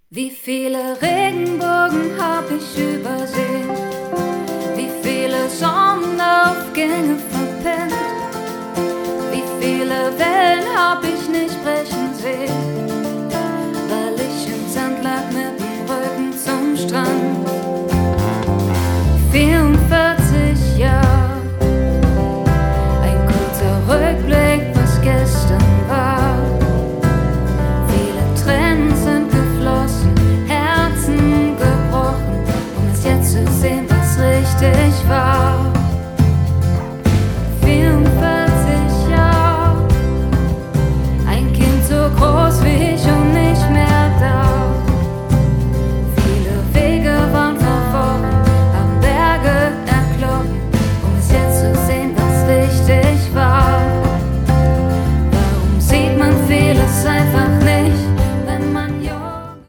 Wie viele Regenbogen hab ich übersehen, wie viele Sonnenaufgänge verpennt.